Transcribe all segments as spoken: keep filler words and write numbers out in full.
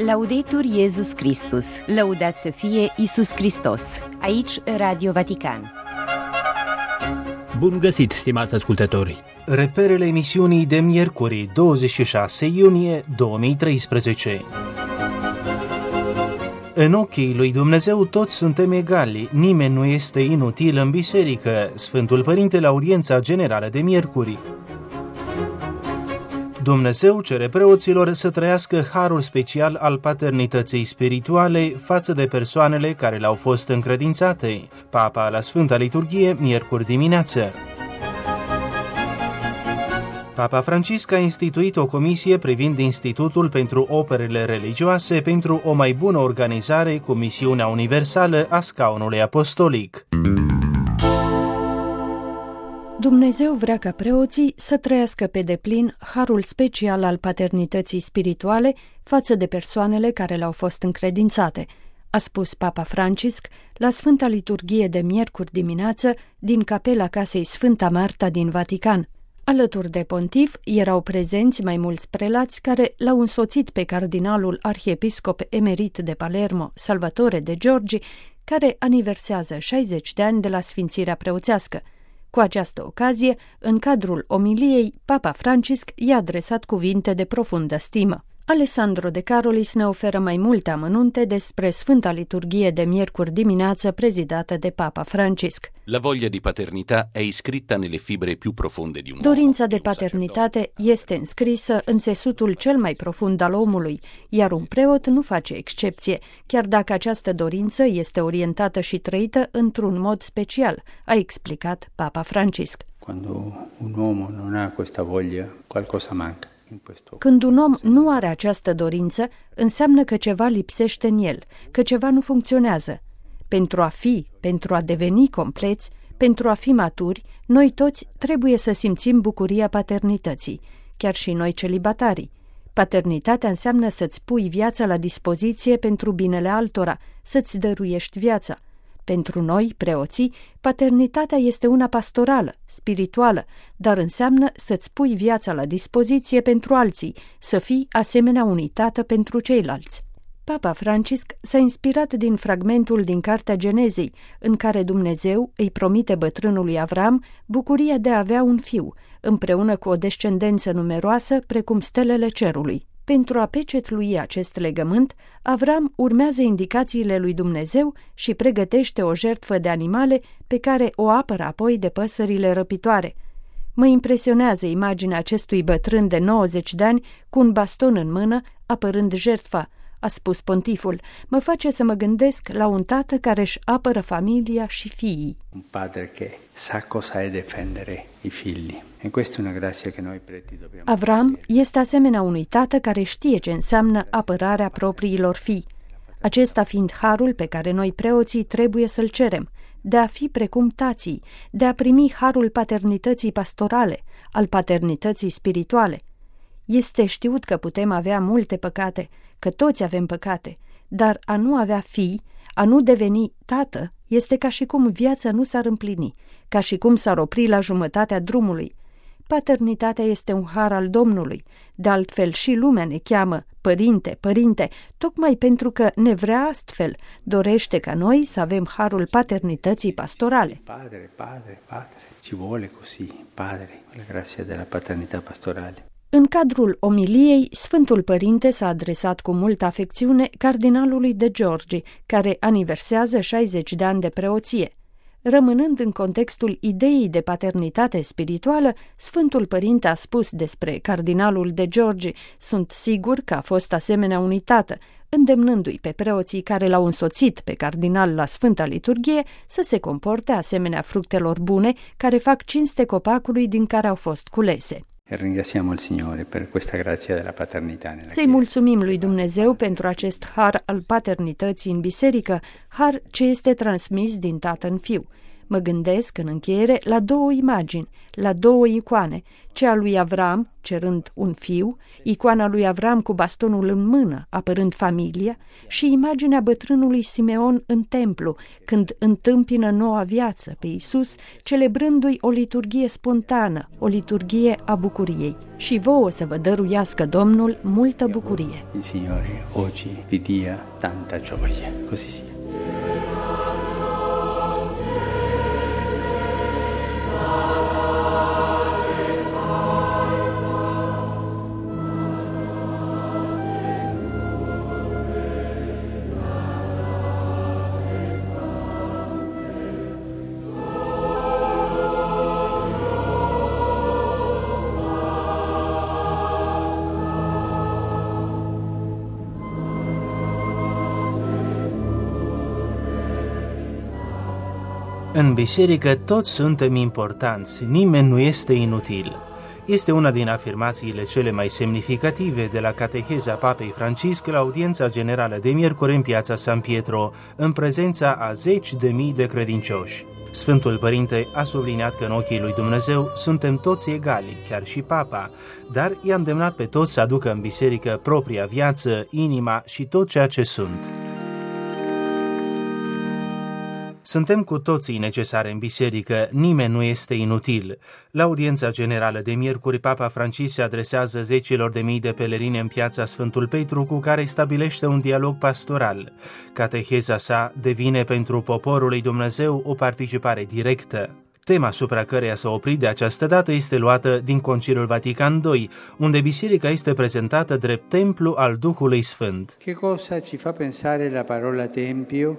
Laudetur Iesus Christus, lăudat să fie Iisus Hristos. Aici Radio Vatican. Bun găsit, stimați ascultători! Reperele emisiunii de miercuri, douăzeci și șase iunie două mii treisprezece. În ochii lui Dumnezeu toți suntem egali, nimeni nu este inutil în biserică. Sfântul Părinte la audiența generală de miercuri. Dumnezeu cere preoților să trăiască harul special al paternității spirituale față de persoanele care le-au fost încredințate. Papa la Sfânta Liturghie, miercuri dimineață. Papa Francisc a instituit o comisie privind Institutul pentru Operele Religioase pentru o mai bună organizare cu misiunea universală a scaunului apostolic. Dumnezeu vrea ca preoții să trăiască pe deplin harul special al paternității spirituale față de persoanele care le-au fost încredințate, a spus Papa Francisc la Sfânta Liturghie de miercuri dimineață din capela casei Sfânta Marta din Vatican. Alături de pontif erau prezenți mai mulți prelați care l-au însoțit pe cardinalul arhiepiscop emerit de Palermo, Salvatore de Giorgi, care aniversează șaizeci de ani de la sfințirea preoțească. Cu această ocazie, în cadrul omiliei, Papa Francisc i-a adresat cuvinte de profundă stimă. Alessandro De Carolis ne oferă mai multe amănunte despre Sfânta Liturghie de miercuri dimineață prezidată de Papa Francisc. La voglia di paternità è iscritta nelle fibre più profonde di un Dorința de paternitate este înscrisă în țesutul cel mai profund al omului, iar un preot nu face excepție, chiar dacă această dorință este orientată și trăită într-un mod special, a explicat Papa Francisc. Quando un uomo non ha questa voglia, qualcosa manca. Când un om nu are această dorință, înseamnă că ceva lipsește în el, că ceva nu funcționează. Pentru a fi, pentru a deveni compleți, pentru a fi maturi, noi toți trebuie să simțim bucuria paternității, chiar și noi celibatarii. Paternitatea înseamnă să-ți pui viața la dispoziție pentru binele altora, să-ți dăruiești viața. Pentru noi, preoții, paternitatea este una pastorală, spirituală, dar înseamnă să-ți pui viața la dispoziție pentru alții, să fii asemenea unui tată pentru ceilalți. Papa Francisc s-a inspirat din fragmentul din Cartea Genezei, în care Dumnezeu îi promite bătrânului Avram bucuria de a avea un fiu, împreună cu o descendență numeroasă precum stelele cerului. Pentru a pecetlui acest legământ, Avram urmează indicațiile lui Dumnezeu și pregătește o jertfă de animale pe care o apără apoi de păsările răpitoare. Mă impresionează imaginea acestui bătrân de nouăzeci de ani cu un baston în mână, apărând jertfa, a spus pontiful. Mă face să mă gândesc la un tată care își apără familia și fiii. Un padre che sa cosa è difendere i figli. E questa è una grazia che noi preti dobbiamo. Avram este asemenea unui tată care știe ce înseamnă apărarea propriilor fii. Acesta fiind harul pe care noi preoții trebuie să-l cerem, de a fi precum tații, de a primi harul paternității pastorale, al paternității spirituale. Este știut că putem avea multe păcate, că toți avem păcate, dar a nu avea fii, a nu deveni tată, este ca și cum viața nu s-ar împlini, ca și cum s-ar opri la jumătatea drumului. Paternitatea este un har al Domnului, de altfel și lumea ne cheamă părinte, părinte, tocmai pentru că ne vrea astfel, dorește ca noi să avem harul paternității pastorale. Padre, padre, padre, ci vuole così, padre, la grazia della paternità pastorale. În cadrul omiliei, Sfântul Părinte s-a adresat cu multă afecțiune cardinalului de Giorgi, care aniversează șaizeci de ani de preoție. Rămânând în contextul ideii de paternitate spirituală, Sfântul Părinte a spus despre cardinalul de Giorgi: sunt sigur că a fost asemenea unui tată, îndemnându-i pe preoții care l-au însoțit pe cardinal la Sfânta Liturghie să se comporte asemenea fructelor bune care fac cinste copacului din care au fost culese. Ringraziamo il Signore per questa grazia della paternità nella Să-i mulțumim lui Dumnezeu pentru acest har al paternității în biserică, har ce este transmis din tată în fiu. Mă gândesc în încheiere la două imagini, la două icoane, cea lui Avram cerând un fiu, icoana lui Avram cu bastonul în mână, apărând familia, și imaginea bătrânului Simeon în templu, când întâmpină noua viață pe Iisus, celebrându-i o liturghie spontană, o liturghie a bucuriei. Și vouă să vă dăruiască Domnul multă bucurie. Il Signore oggi vi dia tanta gioia. Così sia. În biserică toți suntem importanți, nimeni nu este inutil. Este una din afirmațiile cele mai semnificative de la cateheza Papei Francisc la audiența generală de miercuri în piața San Pietro, în prezența a zeci de mii de credincioși. Sfântul Părinte a subliniat că în ochii lui Dumnezeu suntem toți egali, chiar și Papa, dar i-a îndemnat pe toți să aducă în biserică propria viață, inima și tot ceea ce sunt. Suntem cu toții necesari în biserică, nimeni nu este inutil. La audiența generală de miercuri, Papa Francisc se adresează zecilor de mii de pelerini în piața Sfântul Petru, cu care stabilește un dialog pastoral. Cateheza sa devine pentru poporul lui Dumnezeu o participare directă. Tema asupra căreia s-a oprit de această dată este luată din Conciliul Vatican doi, unde biserica este prezentată drept templu al Duhului Sfânt. Che cosa ci fa pensare la parola tempio?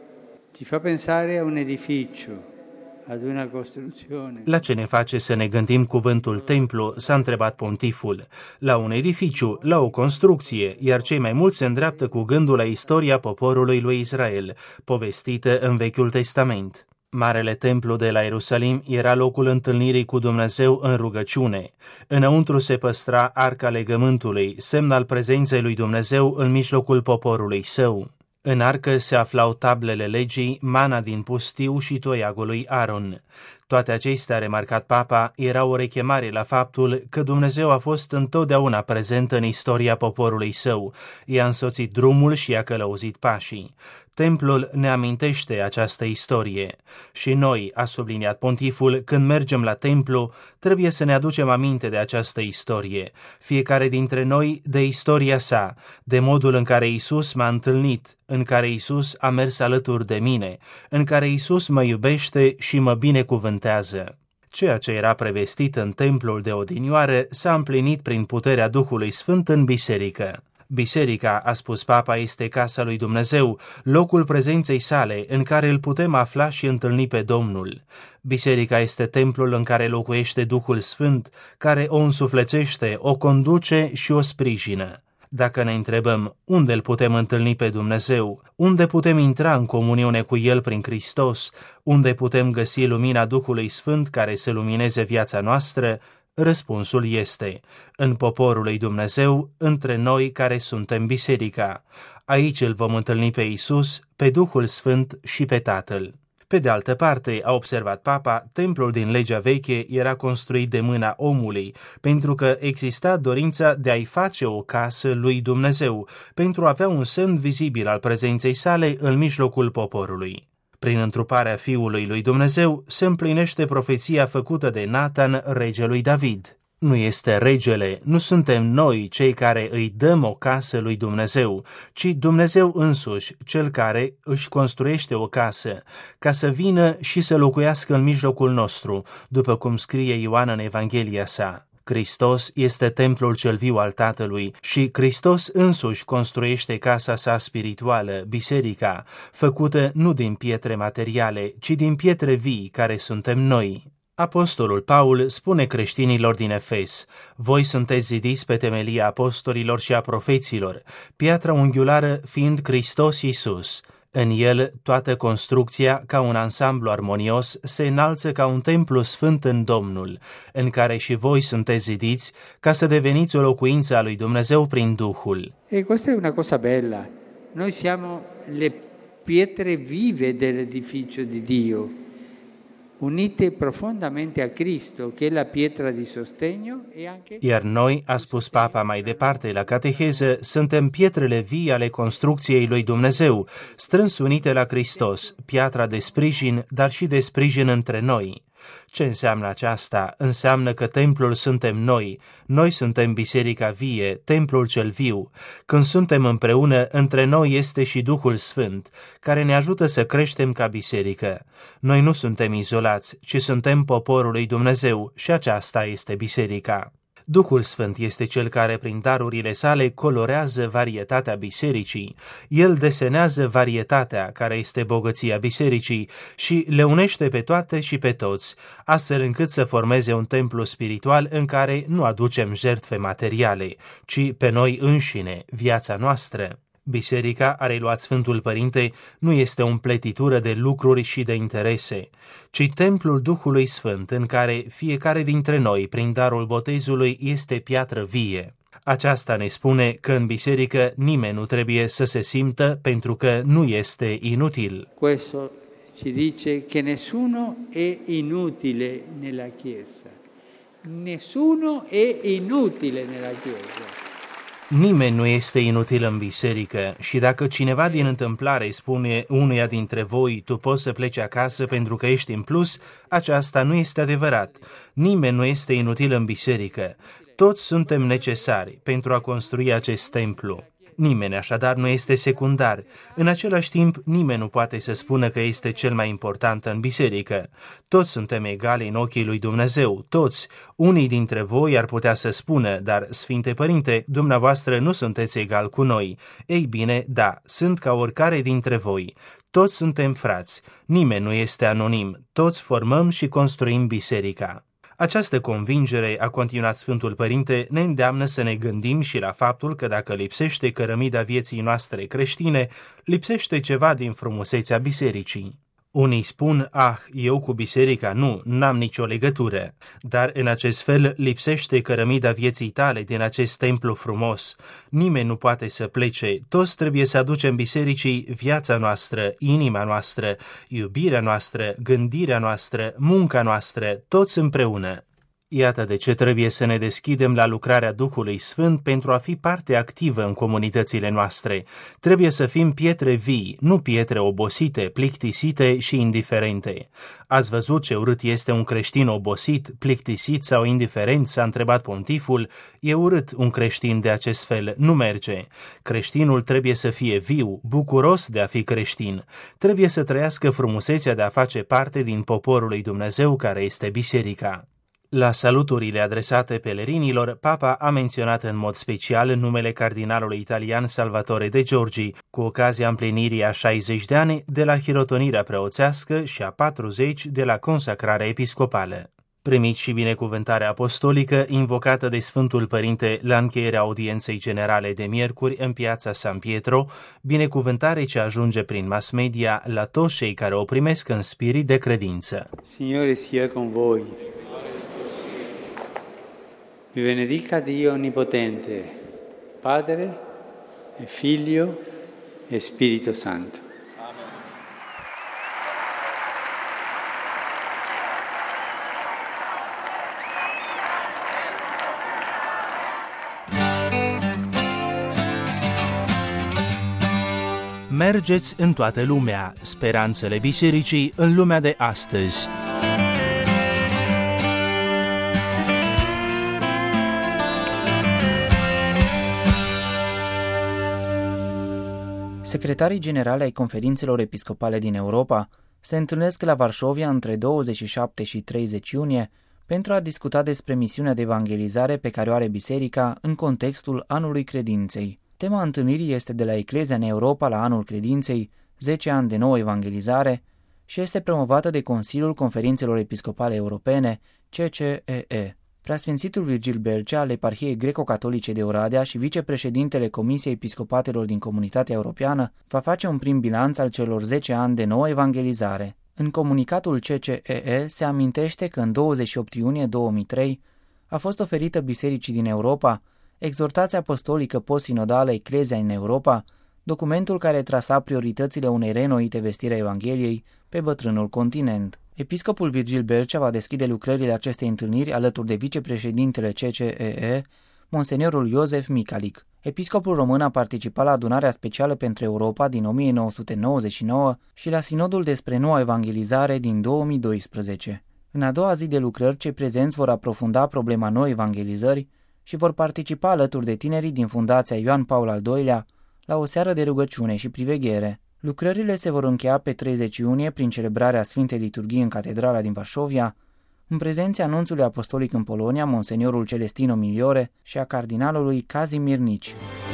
Ci fa pensare a un edificio, ad una costruzione. La ce ne face să ne gândim cuvântul templu, s-a întrebat pontiful. La un edificiu, la o construcție, iar cei mai mulți se îndreaptă cu gândul la istoria poporului lui Israel, povestită în Vechiul Testament. Marele templu de la Ierusalim era locul întâlnirii cu Dumnezeu în rugăciune. Înăuntru se păstra arca legământului, semn al prezenței lui Dumnezeu în mijlocul poporului său. În arcă se aflau tablele legii, mana din pustiu și toiagul lui Aron. Toate acestea, a remarcat Papa, erau o rechemare la faptul că Dumnezeu a fost întotdeauna prezent în istoria poporului său, i-a însoțit drumul și i-a călăuzit pașii. Templul ne amintește această istorie și noi, a subliniat pontiful, când mergem la templu, trebuie să ne aducem aminte de această istorie, fiecare dintre noi de istoria sa, de modul în care Iisus m-a întâlnit, în care Iisus a mers alături de mine, în care Iisus mă iubește și mă binecuvântează. Ceea ce era prevestit în templul de odinioară s-a împlinit prin puterea Duhului Sfânt în biserică. Biserica, a spus Papa, este casa lui Dumnezeu, locul prezenței sale, în care îl putem afla și întâlni pe Domnul. Biserica este templul în care locuiește Duhul Sfânt, care o însuflețește, o conduce și o sprijină. Dacă ne întrebăm unde îl putem întâlni pe Dumnezeu, unde putem intra în comuniune cu El prin Hristos, unde putem găsi lumina Duhului Sfânt care să lumineze viața noastră, răspunsul este în poporul lui Dumnezeu, între noi care suntem biserica. Aici îl vom întâlni pe Iisus, pe Duhul Sfânt și pe Tatăl. Pe de altă parte, a observat Papa, templul din legea veche era construit de mâna omului, pentru că exista dorința de a-i face o casă lui Dumnezeu, pentru a avea un semn vizibil al prezenței sale în mijlocul poporului. Prin întruparea Fiului lui Dumnezeu se împlinește profeția făcută de Natan, regelui David. Nu este regele, nu suntem noi cei care îi dăm o casă lui Dumnezeu, ci Dumnezeu însuși, cel care își construiește o casă, ca să vină și să locuiască în mijlocul nostru, după cum scrie Ioan în Evanghelia sa. Hristos este templul cel viu al Tatălui și Hristos însuși construiește casa sa spirituală, biserica, făcută nu din pietre materiale, ci din pietre vii care suntem noi. Apostolul Paul spune creștinilor din Efes: voi sunteți zidiți pe temelia apostolilor și a profeților, piatra unghiulară fiind Hristos Iisus. În el, toată construcția, ca un ansamblu armonios, se înalță ca un templu sfânt în Domnul, în care și voi sunteți zidiți, ca să deveniți o locuință a lui Dumnezeu prin Duhul. E questa è una cosa bella. Noi siamo le pietre vive dell'edificio di Dio. unite profondamente a Cristo, che è la pietra di sostegno e anche... Iar noi, a spus Papa mai departe la cateheză, suntem pietrele vii ale construcției lui Dumnezeu, strâns unite la Hristos, piatra de sprijin, dar și de sprijin între noi. Ce înseamnă aceasta? Înseamnă că templul suntem noi, noi suntem biserica vie, templul cel viu. Când suntem împreună, între noi este și Duhul Sfânt, care ne ajută să creștem ca biserică. Noi nu suntem izolați, ci suntem poporul lui Dumnezeu și aceasta este biserica. Duhul Sfânt este cel care, prin darurile sale, colorează varietatea bisericii. El desenează varietatea, care este bogăția bisericii, și le unește pe toate și pe toți, astfel încât să formeze un templu spiritual în care nu aducem jertfe materiale, ci pe noi înșine, viața noastră. Biserica, a reluat Sfântul Părinte, nu este o împletitură de lucruri și de interese, ci templul Duhului Sfânt, în care fiecare dintre noi, prin darul botezului, este piatră vie. Aceasta ne spune că în biserică nimeni nu trebuie să se simtă pentru că nu este inutil. Questo ci dice che nessuno è inutile nella Chiesa. Nessuno è inutile nella Chiesa. Nimeni nu este inutil în biserică și dacă cineva din întâmplare spune unuia dintre voi, tu poți să pleci acasă pentru că ești în plus, aceasta nu este adevărat. Nimeni nu este inutil în biserică. Toți suntem necesari pentru a construi acest templu. Nimeni așadar nu este secundar. În același timp, nimeni nu poate să spună că este cel mai important în biserică. Toți suntem egali în ochii lui Dumnezeu, toți. Unii dintre voi ar putea să spună, dar, Sfinte Părinte, dumneavoastră nu sunteți egal cu noi. Ei bine, da, sunt ca oricare dintre voi. Toți suntem frați. Nimeni nu este anonim. Toți formăm și construim biserica. Această convingere, a continuat Sfântul Părinte, ne îndeamnă să ne gândim și la faptul că dacă lipsește cărămida vieții noastre creștine, lipsește ceva din frumusețea bisericii. Unii spun, ah, eu cu biserica nu, n-am nicio legătură, dar în acest fel lipsește cărămida vieții tale din acest templu frumos. Nimeni nu poate să plece, toți trebuie să aducem bisericii viața noastră, inima noastră, iubirea noastră, gândirea noastră, munca noastră, toți împreună. Iată de ce trebuie să ne deschidem la lucrarea Duhului Sfânt pentru a fi parte activă în comunitățile noastre. Trebuie să fim pietre vii, nu pietre obosite, plictisite și indiferente. Ați văzut ce urât este un creștin obosit, plictisit sau indiferent, s-a întrebat pontiful. E urât un creștin de acest fel, nu merge. Creștinul trebuie să fie viu, bucuros de a fi creștin. Trebuie să trăiască frumusețea de a face parte din poporul lui Dumnezeu care este biserica. La saluturile adresate pelerinilor, Papa a menționat în mod special numele cardinalului italian Salvatore De Giorgi, cu ocazia împlinirii a șaizeci de ani de la hirotonirea preoțească și a patruzeci de la consacrarea episcopală. Primiți și binecuvântarea apostolică invocată de Sfântul Părinte la încheierea audienței generale de miercuri în piața San Pietro, binecuvântare ce ajunge prin mass media la toți cei care o primesc în spirit de credință. Signore sia con voi. Vi benedica Dio Onnipotente, Padre e Figlio e Spirito Santo. Amen. Mergeți în toată lumea, speranțele bisericii în lumea de astăzi. Secretarii generali ai conferințelor episcopale din Europa se întâlnesc la Varșovia între douăzeci și șapte și treizeci iunie pentru a discuta despre misiunea de evangelizare pe care o are biserica în contextul Anului Credinței. Tema întâlnirii este de la Eclezia în Europa la Anul Credinței, zece ani de nouă evangelizare, și este promovată de Consiliul Conferințelor Episcopale Europene, C C E E. Preasfințitul Virgil Bercea al Eparhiei Greco-Catolice de Oradea și vicepreședintele Comisiei Episcopatelor din Comunitatea Europeană va face un prim bilanț al celor zece ani de nouă evangelizare. În comunicatul C C E E se amintește că în douăzeci și opt iunie două mii trei a fost oferită Bisericii din Europa Exhortația Apostolică Post-Sinodală Eclezia în Europa, documentul care trasa prioritățile unei reînnoite vestiri a Evangheliei pe bătrânul continent. Episcopul Virgil Bercea va deschide lucrările acestei întâlniri alături de vicepreședintele C C E E, Monseniorul Iosef Micalic. Episcopul român a participat la adunarea specială pentru Europa din o mie nouă sute nouăzeci și nouă și la sinodul despre noua evangelizare din două mii doisprezece. În a doua zi de lucrări, cei prezenți vor aprofunda problema noii evangelizări și vor participa alături de tinerii din Fundația Ioan Paul al doilea la o seară de rugăciune și priveghere. Lucrările se vor încheia pe treizeci iunie prin celebrarea Sfintei Liturghii în Catedrala din Varșovia, în prezența anunțului apostolic în Polonia, Monseniorul Celestino Miliore și a cardinalului Kazimir Nici.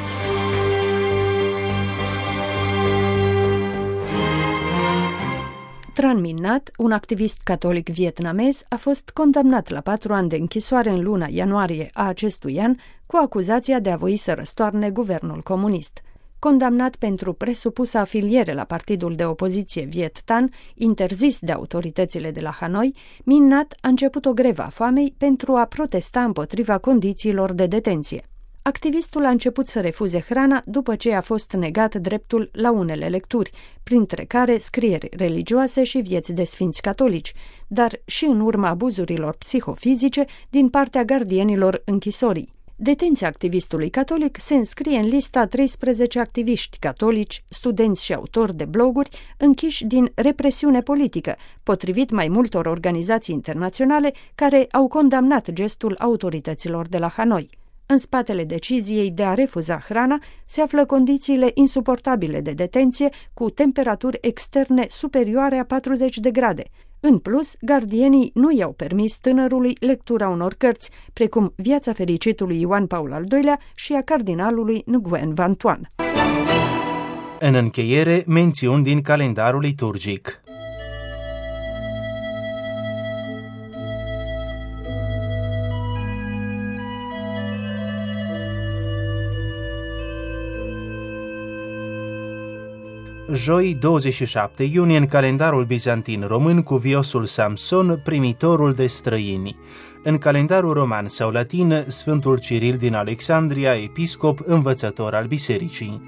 Tran Minh-Nhat, un activist catolic vietnamez, a fost condamnat la patru ani de închisoare în luna ianuarie a acestui an cu acuzația de a voi să răstoarne guvernul comunist. Condamnat pentru presupusă afiliere la partidul de opoziție Viet Thanh, interzis de autoritățile de la Hanoi, Minh-Nhat a început o grevă a foamei pentru a protesta împotriva condițiilor de detenție. Activistul a început să refuze hrana după ce a fost negat dreptul la unele lecturi, printre care scrieri religioase și vieți de sfinți catolici, dar și în urma abuzurilor psihofizice din partea gardienilor închisorii. Detenția activistului catolic se înscrie în lista a treisprezece activiști catolici, studenți și autori de bloguri închiși din represiune politică, potrivit mai multor organizații internaționale care au condamnat gestul autorităților de la Hanoi. În spatele deciziei de a refuza hrana se află condițiile insuportabile de detenție cu temperaturi externe superioare a patruzeci de grade. În plus, gardienii nu i-au permis tânărului lectura unor cărți, precum Viața fericitului Ioan Paul al doilea și a cardinalului Nguyen Van Thuan. În încheiere, mențiuni din calendarul liturgic. Joi, douăzeci și șapte iunie, în calendarul bizantin român, cuviosul Samson, primitorul de străini. În calendarul roman sau latin, Sfântul Ciril din Alexandria, episcop, învățător al bisericii.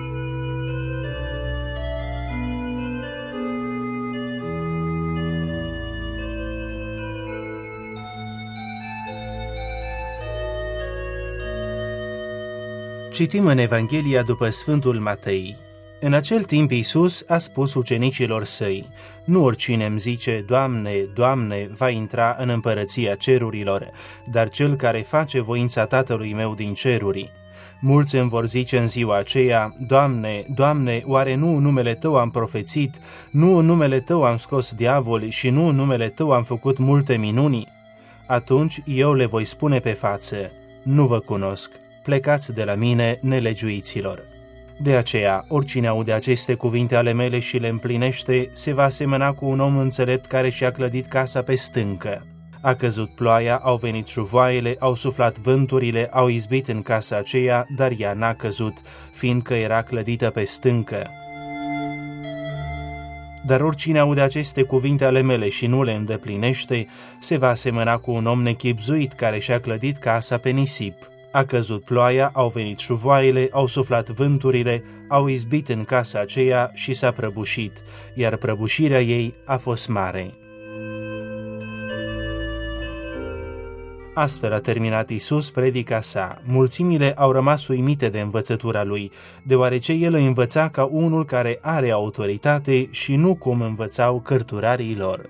Citim în Evanghelia după Sfântul Matei. În acel timp Iisus a spus ucenicilor săi: nu oricine îmi zice, Doamne, Doamne, va intra în împărăția cerurilor, dar cel care face voința Tatălui meu din ceruri. Mulți îmi vor zice în ziua aceea: Doamne, Doamne, oare nu în numele Tău am profețit, nu în numele Tău am scos diavoli și nu în numele Tău am făcut multe minuni? Atunci eu le voi spune pe față: nu vă cunosc, plecați de la mine, nelegiuiților. De aceea, oricine aude aceste cuvinte ale mele și le împlinește, se va asemăna cu un om înțelept care și-a clădit casa pe stâncă. A căzut ploaia, au venit șuvoaiele, au suflat vânturile, au izbit în casa aceea, dar ea n-a căzut, fiindcă era clădită pe stâncă. Dar oricine aude aceste cuvinte ale mele și nu le îndeplinește, se va asemăna cu un om nechibzuit care și-a clădit casa pe nisip. A căzut ploaia, au venit șuvoaiele, au suflat vânturile, au izbit în casa aceea și s-a prăbușit, iar prăbușirea ei a fost mare. Astfel a terminat Iisus predica sa. Mulțimile au rămas uimite de învățătura lui, deoarece el îi învăța ca unul care are autoritate și nu cum învățau cărturarii lor.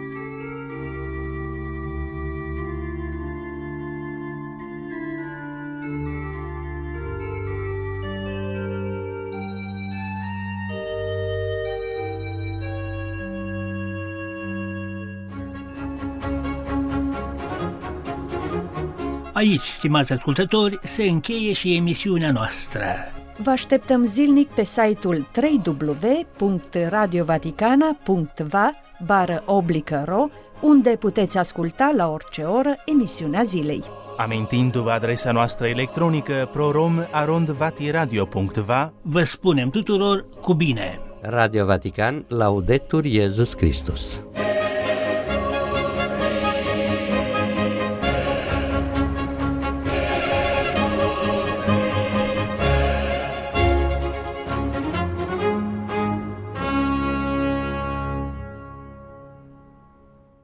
Aici, stimați ascultători, se încheie și emisiunea noastră. Vă așteptăm zilnic pe site-ul w w w punct radio vaticana punct v a bară oblică ro, unde puteți asculta la orice oră emisiunea zilei. Amintindu-vă adresa noastră electronică prorom arond vatiradio punct v a, vă spunem tuturor cu bine! Radio Vatican, Laudetur Iesus Christus.